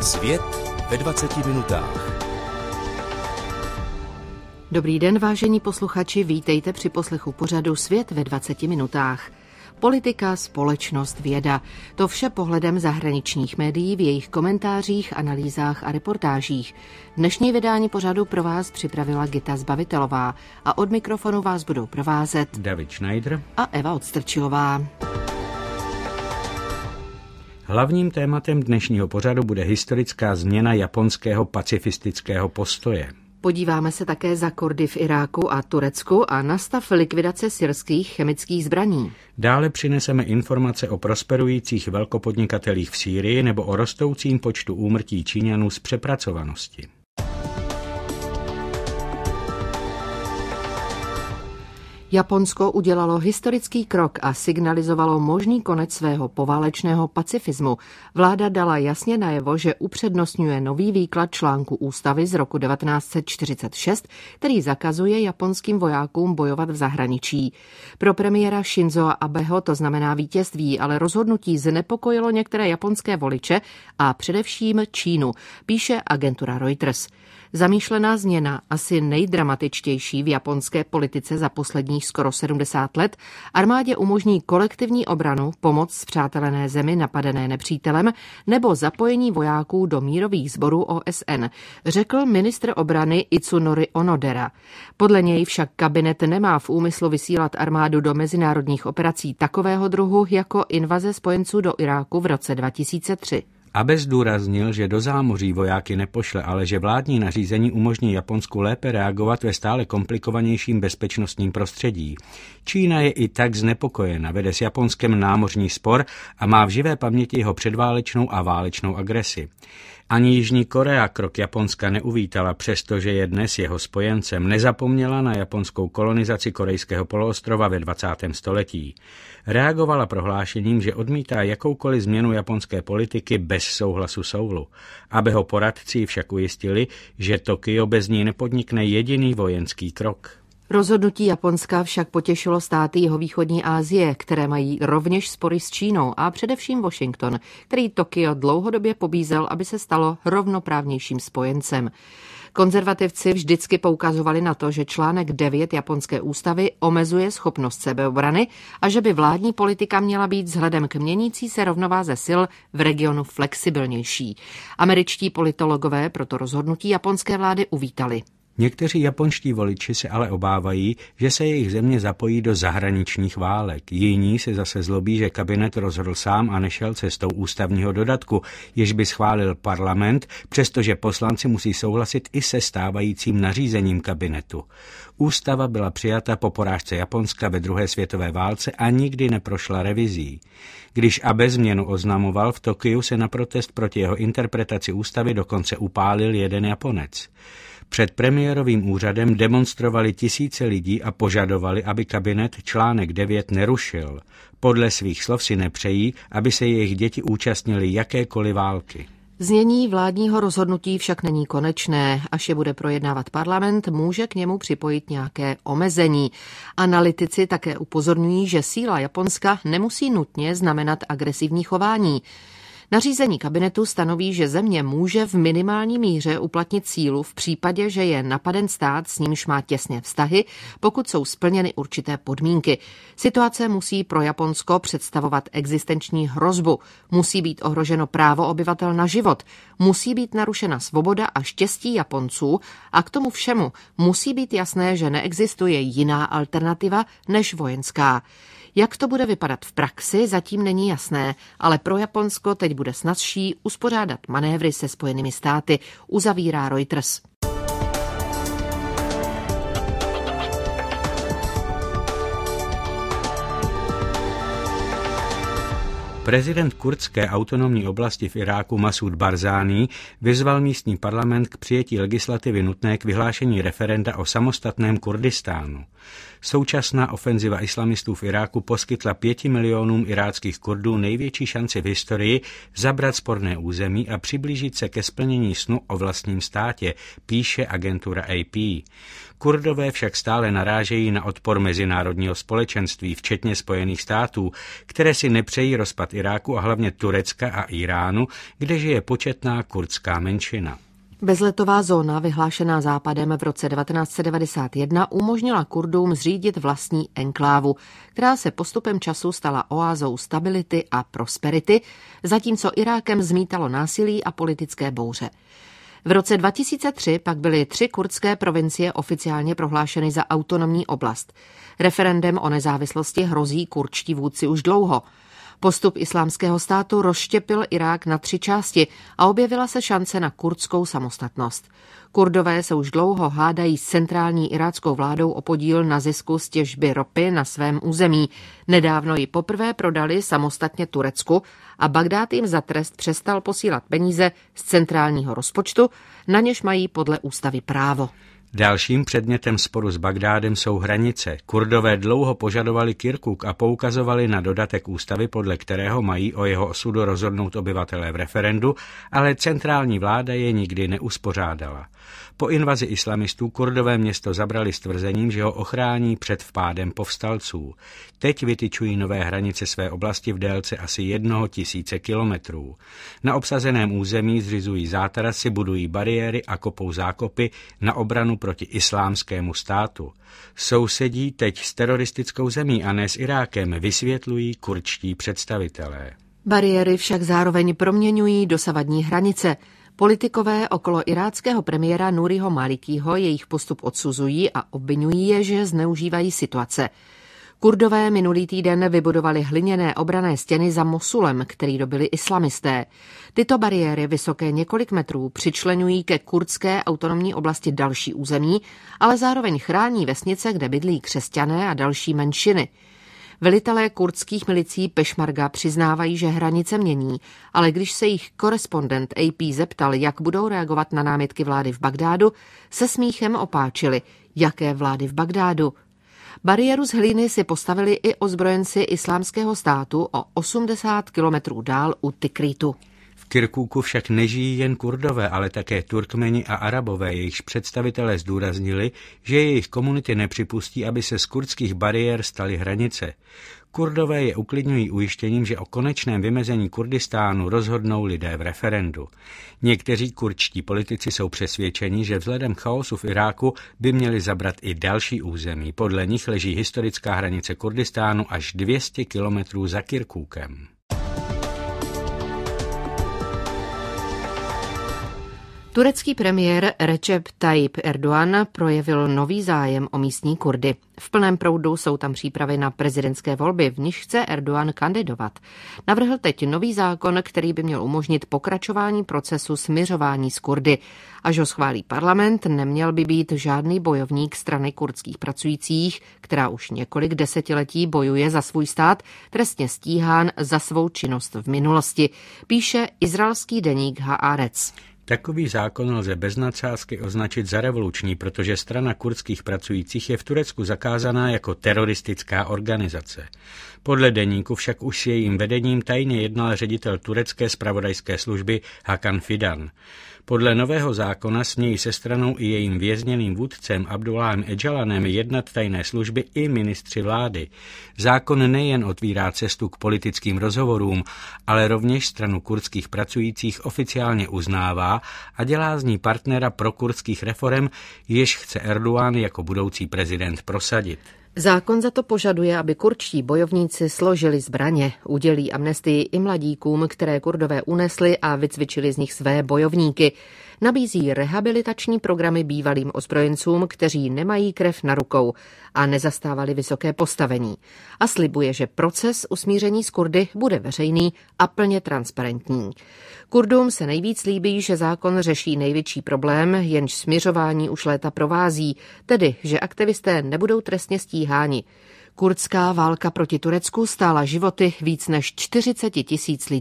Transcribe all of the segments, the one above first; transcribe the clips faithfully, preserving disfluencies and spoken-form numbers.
Svět ve dvaceti minutách. Dobrý den, vážení posluchači, vítejte při poslechu pořadu Svět ve dvaceti minutách. Politika, společnost, věda. To vše pohledem zahraničních médií v jejich komentářích, analýzách a reportážích. Dnešní vydání pořadu pro vás připravila Gita Zbavitelová a od mikrofonu vás budou provázet David Schneider a Eva Odstrčilová. Hlavním tématem dnešního pořadu bude historická změna japonského pacifistického postoje. Podíváme se také za Kurdy v Iráku a Turecku a na stav likvidace syrských chemických zbraní. Dále přineseme informace o prosperujících velkopodnikatelích v Sýrii nebo o rostoucím počtu úmrtí Číňanů z přepracovanosti. Japonsko udělalo historický krok a signalizovalo možný konec svého poválečného pacifismu. Vláda dala jasně najevo, že upřednostňuje nový výklad článku ústavy z roku devatenáct set čtyřicet šest, který zakazuje japonským vojákům bojovat v zahraničí. Pro premiéra Shinzo Abeho to znamená vítězství, ale rozhodnutí znepokojilo některé japonské voliče a především Čínu, píše agentura Reuters. Zamýšlená změna, asi nejdramatičtější v japonské politice za posledních skoro sedmdesát let, armádě umožní kolektivní obranu, pomoc spřátelené zemi napadené nepřítelem nebo zapojení vojáků do mírových sborů O S N, řekl ministr obrany Itsunori Onodera. Podle něj však kabinet nemá v úmyslu vysílat armádu do mezinárodních operací takového druhu jako invaze spojenců do Iráku v roce dva tisíce tři. Abe zdůraznil, že do zámoří vojáky nepošle, ale že vládní nařízení umožní Japonsku lépe reagovat ve stále komplikovanějším bezpečnostním prostředí. Čína je i tak znepokojena, vede s Japonskem námořní spor a má v živé paměti jeho předválečnou a válečnou agresi. Ani Jižní Korea krok Japonska neuvítala, přestože je dnes jeho spojencem, nezapomněla na japonskou kolonizaci korejského poloostrova ve dvacátém století. Reagovala prohlášením, že odmítá jakoukoliv změnu japonské politiky bez souhlasu Soulu. Abeho poradci však ujistili, že Tokio bez ní nepodnikne jediný vojenský krok. Rozhodnutí Japonska však potěšilo státy jihovýchodní Asie, které mají rovněž spory s Čínou a především Washington, který Tokio dlouhodobě pobízel, aby se stalo rovnoprávnějším spojencem. Konzervativci vždycky poukazovali na to, že článek devět japonské ústavy omezuje schopnost sebeobrany a že by vládní politika měla být vzhledem k měnící se rovnováze sil v regionu flexibilnější. Američtí politologové proto rozhodnutí japonské vlády uvítali. Někteří japonští voliči se ale obávají, že se jejich země zapojí do zahraničních válek. Jiní se zase zlobí, že kabinet rozhodl sám a nešel cestou ústavního dodatku, jež by schválil parlament, přestože poslanci musí souhlasit i se stávajícím nařízením kabinetu. Ústava byla přijata po porážce Japonska ve druhé světové válce a nikdy neprošla revizí. Když Abe změnu oznamoval, v Tokiu se na protest proti jeho interpretaci ústavy dokonce upálil jeden Japonec. Před premiérovým úřadem demonstrovali tisíce lidí a požadovali, aby kabinet článek devět nerušil. Podle svých slov si nepřejí, aby se jejich děti účastnily jakékoliv války. Znění vládního rozhodnutí však není konečné. Až je bude projednávat parlament, může k němu připojit nějaké omezení. Analytici také upozorňují, že síla Japonska nemusí nutně znamenat agresivní chování. Nařízení kabinetu stanoví, že země může v minimální míře uplatnit sílu v případě, že je napaden stát, s nímž má těsné vztahy, pokud jsou splněny určité podmínky. Situace musí pro Japonsko představovat existenční hrozbu, musí být ohroženo právo obyvatel na život, musí být narušena svoboda a štěstí Japonců a k tomu všemu musí být jasné, že neexistuje jiná alternativa než vojenská. Jak to bude vypadat v praxi, zatím není jasné, ale pro Japonsko teď bude snazší uspořádat manévry se Spojenými státy, uzavírá Reuters. Prezident kurdské autonomní oblasti v Iráku Masud Barzání vyzval místní parlament k přijetí legislativy nutné k vyhlášení referenda o samostatném Kurdistánu. Současná ofenziva islamistů v Iráku poskytla pěti milionům iráckých Kurdů největší šanci v historii zabrat sporné území a přiblížit se ke splnění snu o vlastním státě, píše agentura A P. Kurdové však stále narážejí na odpor mezinárodního společenství, včetně Spojených států, které si nepřejí rozpad Iráku a hlavně Turecka a Iránu, kde žije početná kurdská menšina. Bezletová zóna, vyhlášená Západem v roce devatenáct set devadesát jedna, umožnila Kurdům zřídit vlastní enklávu, která se postupem času stala oázou stability a prosperity, zatímco Irákem zmítalo násilí a politické bouře. V roce dva tisíce tři pak byly tři kurdské provincie oficiálně prohlášeny za autonomní oblast. Referendem o nezávislosti hrozí kurdští vůdci už dlouho. Postup Islámského státu rozštěpil Irák na tři části a objevila se šance na kurdskou samostatnost. Kurdové se už dlouho hádají s centrální iráckou vládou o podíl na zisku z těžby ropy na svém území. Nedávno ji poprvé prodali samostatně Turecku a Bagdád jim za trest přestal posílat peníze z centrálního rozpočtu, na něž mají podle ústavy právo. Dalším předmětem sporu s Bagdádem jsou hranice. Kurdové dlouho požadovali Kirkuk a poukazovali na dodatek ústavy, podle kterého mají o jeho osudu rozhodnout obyvatelé v referendu, ale centrální vláda je nikdy neuspořádala. Po invazi islamistů Kurdové město zabrali s tvrzením, že ho ochrání před vpádem povstalců. Teď vytyčují nové hranice své oblasti v délce asi jednoho tisíce kilometrů. Na obsazeném území zřizují zátarasy, budují bariéry a kopou zákopy na obranu proti islámskému státu. Sousedí teď s teroristickou zemí a ne s Irákem, vysvětlují kurdští představitelé. Bariéry však zároveň proměňují dosavadní hranice. Politikové okolo iráckého premiéra Nuriho Malikího jejich postup odsuzují a obvinují je, že zneužívají situace. Kurdové minulý týden vybudovali hliněné obranné stěny za Mosulem, který dobili islamisté. Tyto bariéry, vysoké několik metrů, přičleňují ke kurdské autonomní oblasti další území, ale zároveň chrání vesnice, kde bydlí křesťané a další menšiny. Velitelé kurdských milicí Pešmarga přiznávají, že hranice mění, ale když se jich korespondent A P zeptal, jak budou reagovat na námitky vlády v Bagdádu, se smíchem opáčili. Jaké vlády v Bagdádu? Bariéru z hlíny si postavili i ozbrojenci Islámského státu o osmdesát kilometrů dál u Tikritu. V Kirkuku však nežijí jen Kurdové, ale také Turkmeni a Arabové, jejichž představitelé zdůraznili, že jejich komunity nepřipustí, aby se z kurdských bariér staly hranice. Kurdové je uklidňují ujištěním, že o konečném vymezení Kurdistánu rozhodnou lidé v referendu. Někteří kurdští politici jsou přesvědčeni, že vzhledem k chaosu v Iráku by měli zabrat i další území. Podle nich leží historická hranice Kurdistánu až dvě stě kilometrů za Kirkukem. Turecký premiér Recep Tayyip Erdoğan projevil nový zájem o místní Kurdy. V plném proudu jsou tam přípravy na prezidentské volby, v nichž chce Erdoğan kandidovat. Navrhl teď nový zákon, který by měl umožnit pokračování procesu smiřování s Kurdy. Až ho schválí parlament, neměl by být žádný bojovník strany kurdských pracujících, která už několik desetiletí bojuje za svůj stát, trestně stíhán za svou činnost v minulosti, píše izraelský deník Haaretz. Takový zákon lze bez nadsázky označit za revoluční, protože strana kurdských pracujících je v Turecku zakázaná jako teroristická organizace. Podle deníku však už s jejím vedením tajně jednal ředitel turecké zpravodajské služby Hakan Fidan. Podle nového zákona smějí se stranou i jejím vězněným vůdcem Abdullahem Öcalanem jednat tajné služby i ministři vlády. Zákon nejen otvírá cestu k politickým rozhovorům, ale rovněž stranu kurdských pracujících oficiálně uznává a dělá z ní partnera prokurdských reforem, jež chce Erdoğan jako budoucí prezident prosadit. Zákon za to požaduje, aby kurdští bojovníci složili zbraně, udělí amnestii i mladíkům, které Kurdové unesli a vycvičili z nich své bojovníky. Nabízí rehabilitační programy bývalým ozbrojencům, kteří nemají krev na rukou a nezastávali vysoké postavení. A slibuje, že proces usmíření s Kurdy bude veřejný a plně transparentní. Kurdům se nejvíc líbí, že zákon řeší největší problém, jenž smiřování už léta provází, tedy, že aktivisté nebudou trestně stíháni. Kurdská válka proti Turecku stála životy víc než čtyřicet tisíc lidí.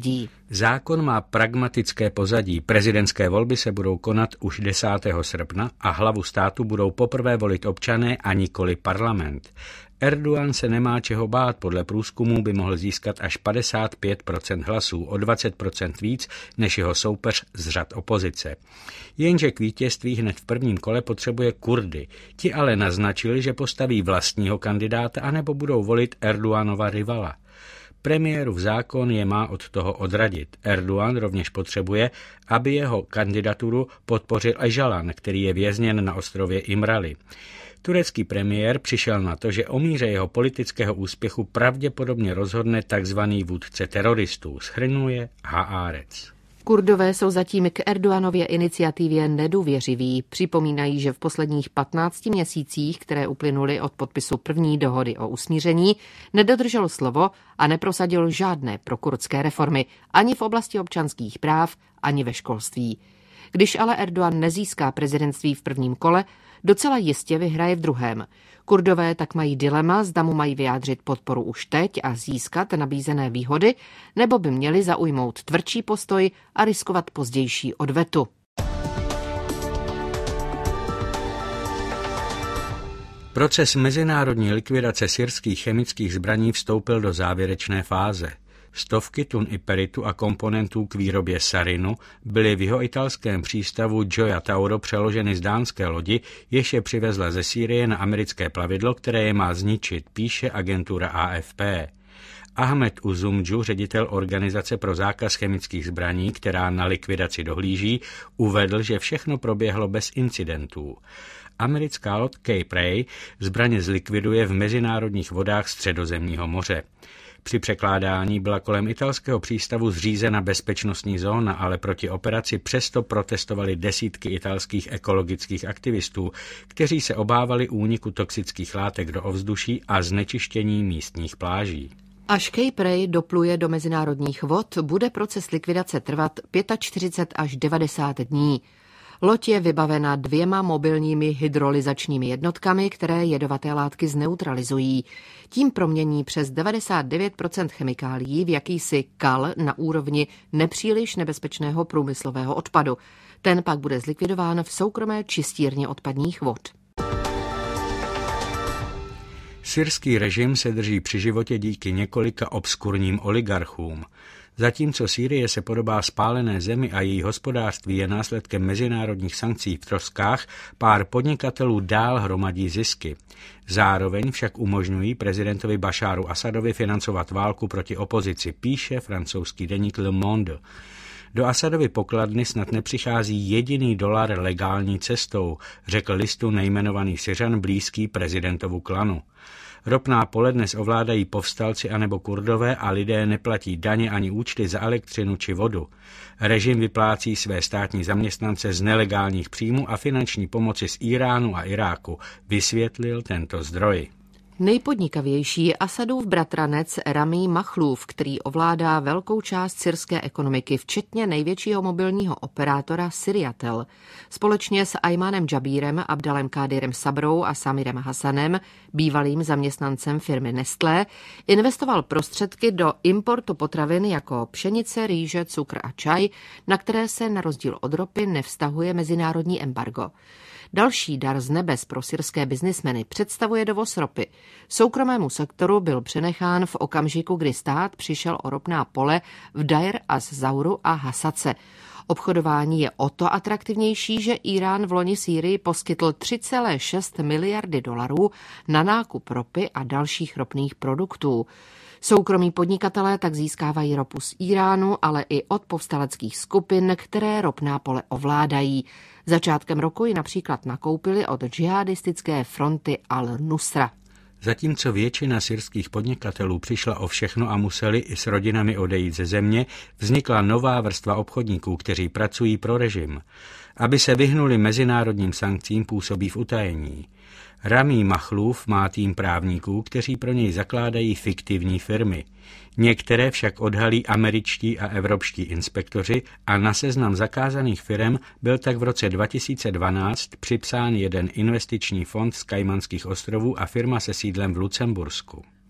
Zákon má pragmatické pozadí. Prezidentské volby se budou konat už desátého srpna a hlavu státu budou poprvé volit občané a nikoli parlament. Erdogan se nemá čeho bát, podle průzkumů by mohl získat až padesát pět procent hlasů, o dvacet procent víc než jeho soupeř z řad opozice. Jenže k vítězství hned v prvním kole potřebuje Kurdy. Ti ale naznačili, že postaví vlastního kandidáta anebo budou volit Erdoganova rivala. Premiérův zákon je má od toho odradit. Erdogan rovněž potřebuje, aby jeho kandidaturu podpořil Öcalan, který je vězněn na ostrově Imrali. Turecký premiér přišel na to, že o míře jeho politického úspěchu pravděpodobně rozhodne tzv. Vůdce teroristů, shrnuje Haaretz. Kurdové jsou zatím k Erdoganově iniciativě nedůvěřiví. Připomínají, že v posledních patnácti měsících, které uplynuly od podpisu první dohody o usmíření, nedodržel slovo a neprosadil žádné prokurdské reformy ani v oblasti občanských práv, ani ve školství. Když ale Erdogan nezíská prezidentství v prvním kole, docela jistě vyhraje v druhém. Kurdové tak mají dilema, zda mu mají vyjádřit podporu už teď a získat nabízené výhody, nebo by měli zaujmout tvrdší postoj a riskovat pozdější odvetu. Proces mezinárodní likvidace syrských chemických zbraní vstoupil do závěrečné fáze. Stovky tun iperitu a komponentů k výrobě sarinu byly v jihoitalském přístavu Gioia Tauro přeloženy z dánské lodi, jež je přivezla ze Sýrie na americké plavidlo, které je má zničit, píše agentura A F P. Ahmed Uzumdžu, ředitel Organizace pro zákaz chemických zbraní, která na likvidaci dohlíží, uvedl, že všechno proběhlo bez incidentů. Americká loď Cape Ray zbraně zlikviduje v mezinárodních vodách Středozemního moře. Při překládání byla kolem italského přístavu zřízena bezpečnostní zóna, ale proti operaci přesto protestovali desítky italských ekologických aktivistů, kteří se obávali úniku toxických látek do ovzduší a znečištění místních pláží. Až Cape Ray dopluje do mezinárodních vod, bude proces likvidace trvat čtyřicet pět až devadesát dní. Loď je vybavena dvěma mobilními hydrolyzačními jednotkami, které jedovaté látky zneutralizují. Tím promění přes devadesát devět procent chemikálií v jakýsi kal na úrovni nepříliš nebezpečného průmyslového odpadu. Ten pak bude zlikvidován v soukromé čistírně odpadních vod. Syrský režim se drží při životě díky několika obskurním oligarchům. Zatímco Sýrie se podobá spálené zemi a její hospodářství je následkem mezinárodních sankcí v troskách, pár podnikatelů dál hromadí zisky. Zároveň však umožňují prezidentovi Bašáru Asadovi financovat válku proti opozici, píše francouzský deník Le Monde. Do Asadovy pokladny snad nepřichází jediný dolar legální cestou, řekl listu nejmenovaný Syřan blízký prezidentovu klanu. Ropná pole dnes ovládají povstalci anebo Kurdové a lidé neplatí daně ani účty za elektřinu či vodu. Režim vyplácí své státní zaměstnance z nelegálních příjmů a finanční pomoci z Iránu a Iráku, vysvětlil tento zdroj. Nejpodnikavější je Asadův bratranec Rami Machlův, který ovládá velkou část syrské ekonomiky, včetně největšího mobilního operátora Syriatel. Společně s Aymanem Džabírem, Abdalem Kádirem Sabrou a Samirem Hasanem, bývalým zaměstnancem firmy Nestlé, investoval prostředky do importu potravin jako pšenice, rýže, cukr a čaj, na které se na rozdíl od ropy nevztahuje mezinárodní embargo. Další dar z nebes pro syrské biznismeny představuje dovoz ropy. Soukromému sektoru byl přenechán v okamžiku, kdy stát přišel o ropná pole v Dair az-Zauru a Hasace. Obchodování je o to atraktivnější, že Irán v loni Sýrii poskytl tři celé šest miliardy dolarů na nákup ropy a dalších ropných produktů. Soukromí podnikatelé tak získávají ropu z Iránu, ale i od povstaleckých skupin, které ropná pole ovládají. Začátkem roku ji například nakoupili od džihadistické fronty Al-Nusra. Zatímco většina syrských podnikatelů přišla o všechno a museli i s rodinami odejít ze země, vznikla nová vrstva obchodníků, kteří pracují pro režim. Aby se vyhnuli mezinárodním sankcím, působí v utajení. Rami Machlův má tým právníků, kteří pro něj zakládají fiktivní firmy. Některé však odhalí američtí a evropští inspektoři a na seznam zakázaných firem byl tak v roce dva tisíce dvanáct připsán jeden investiční fond z Kajmanských ostrovů a firma se sídlem v Lucembursku.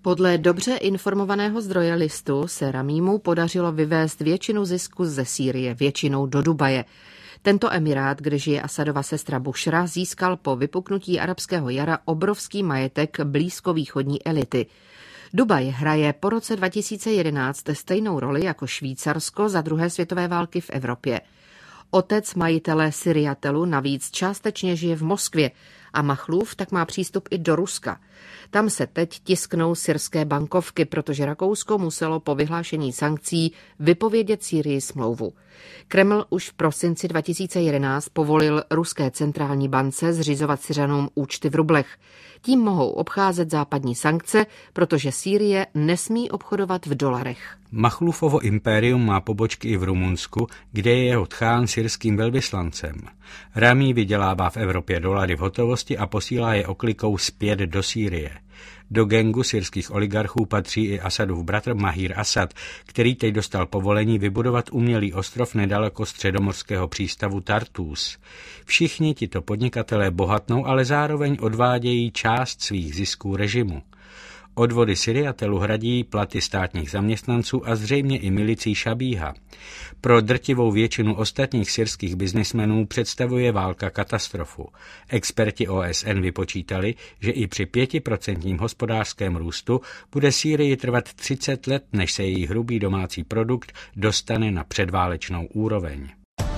Podle dobře informovaného zdroje Listu se Ramímu podařilo vyvést většinu zisku ze Sýrie, většinou do Dubaje. Tento emirát, kde žije Asadova sestra Bušra, získal po vypuknutí arabského jara obrovský majetek blízkovýchodní elity. Dubaj hraje po roce dva tisíce jedenáct stejnou roli jako Švýcarsko za druhé světové války v Evropě. Otec majitele Syriatelu navíc částečně žije v Moskvě a Machlův tak má přístup i do Ruska. Tam se teď tisknou syrské bankovky, protože Rakousko muselo po vyhlášení sankcí vypovědět Sýrii smlouvu. Kreml už v prosinci dva tisíce jedenáct povolil ruské centrální bance zřizovat Syřanům účty v rublech. Tím mohou obcházet západní sankce, protože Sýrie nesmí obchodovat v dolarech. Machlůfovo impérium má pobočky i v Rumunsku, kde je jeho tchán syrským velvyslancem. Ramí vydělává v Evropě dolary v hotovosti a posílá je oklikou zpět do Sýrie. Do gangu syrských oligarchů patří i Asadův bratr Mahir Asad, který teď dostal povolení vybudovat umělý ostrov nedaleko středomorského přístavu Tartus. Všichni tito podnikatelé bohatnou, ale zároveň odvádějí část svých zisků režimu. Odvody Syriatelu hradí platy státních zaměstnanců a zřejmě i milicí Šabíha. Pro drtivou většinu ostatních syrských biznismenů představuje válka katastrofu. Experti O S N vypočítali, že i při pětiprocentním hospodářském růstu bude Sýrii trvat třicet let, než se její hrubý domácí produkt dostane na předválečnou úroveň.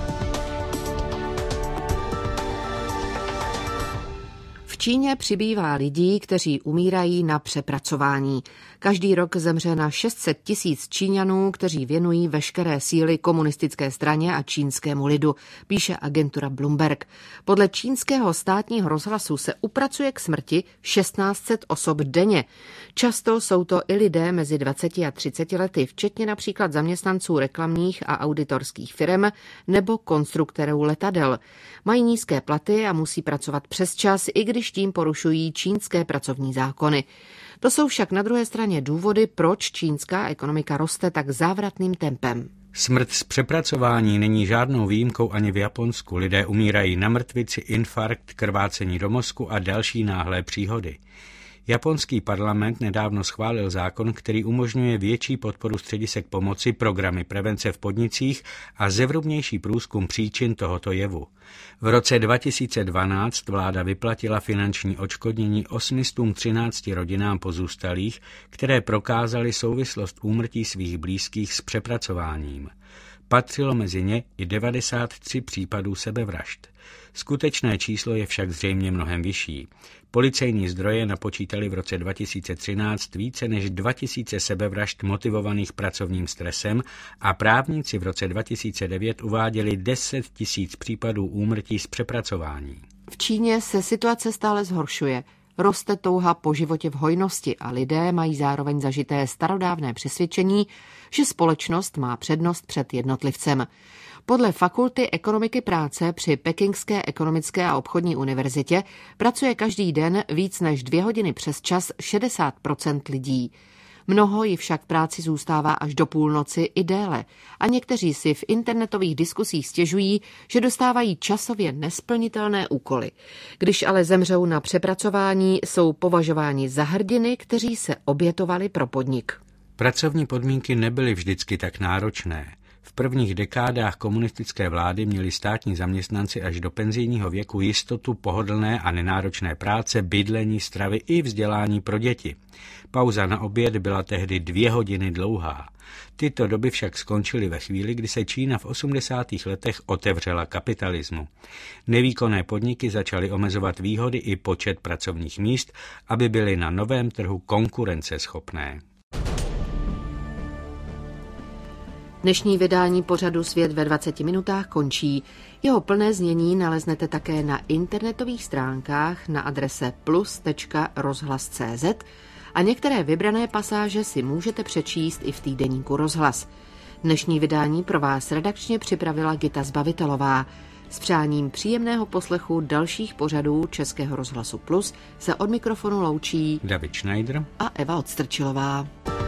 V Číně přibývá lidí, kteří umírají na přepracování. Každý rok zemře na šest set tisíc Číňanů, kteří věnují veškeré síly komunistické straně a čínskému lidu, píše agentura Bloomberg. Podle čínského státního rozhlasu se upracuje k smrti šestnáct set osob denně. Často jsou to i lidé mezi dvaceti a třiceti lety, včetně například zaměstnanců reklamních a auditorských firem nebo konstruktérů letadel. Mají nízké platy a musí pracovat přesčas, i když tím porušují čínské pracovní zákony. To jsou však na druhé straně důvody, proč čínská ekonomika roste tak závratným tempem. Smrt z přepracování není žádnou výjimkou ani v Japonsku. Lidé umírají na mrtvici, infarkt, krvácení do mozku a další náhlé příhody. Japonský parlament nedávno schválil zákon, který umožňuje větší podporu středisek pomoci, programy prevence v podnicích a zevrubnější průzkum příčin tohoto jevu. V roce dva tisíce dvanáct vláda vyplatila finanční odškodnění osm set třinácti rodinám pozůstalých, které prokázaly souvislost úmrtí svých blízkých s přepracováním. Patřilo mezi ně i devadesát tři případů sebevražd. Skutečné číslo je však zřejmě mnohem vyšší. Policejní zdroje napočítali v roce dva tisíce třináct více než dva tisíce sebevražd motivovaných pracovním stresem a právníci v roce dva tisíce devět uváděli deset tisíc případů úmrtí z přepracování. V Číně se situace stále zhoršuje. Roste touha po životě v hojnosti a lidé mají zároveň zažité starodávné přesvědčení, že společnost má přednost před jednotlivcem. Podle Fakulty ekonomiky práce při Pekingské ekonomické a obchodní univerzitě pracuje každý den víc než dvě hodiny přes čas šedesát procent lidí. Mnoho ji však práci zůstává až do půlnoci i déle a někteří si v internetových diskusích stěžují, že dostávají časově nesplnitelné úkoly. Když ale zemřou na přepracování, jsou považováni za hrdiny, kteří se obětovali pro podnik. Pracovní podmínky nebyly vždycky tak náročné. V prvních dekádách komunistické vlády měli státní zaměstnanci až do penzijního věku jistotu pohodlné a nenáročné práce, bydlení, stravy i vzdělání pro děti. Pauza na oběd byla tehdy dvě hodiny dlouhá. Tyto doby však skončily ve chvíli, kdy se Čína v osmdesátých letech otevřela kapitalismu. Nevýkonné podniky začaly omezovat výhody i počet pracovních míst, aby byly na novém trhu konkurenceschopné. Dnešní vydání pořadu Svět ve dvaceti minutách končí. Jeho plné znění naleznete také na internetových stránkách na adrese plus tečka rozhlas tečka cé zet a některé vybrané pasáže si můžete přečíst i v týdeníku Rozhlas. Dnešní vydání pro vás redakčně připravila Gita Zbavitelová. S přáním příjemného poslechu dalších pořadů Českého rozhlasu Plus se od mikrofonu loučí David Schneider a Eva Odstrčilová.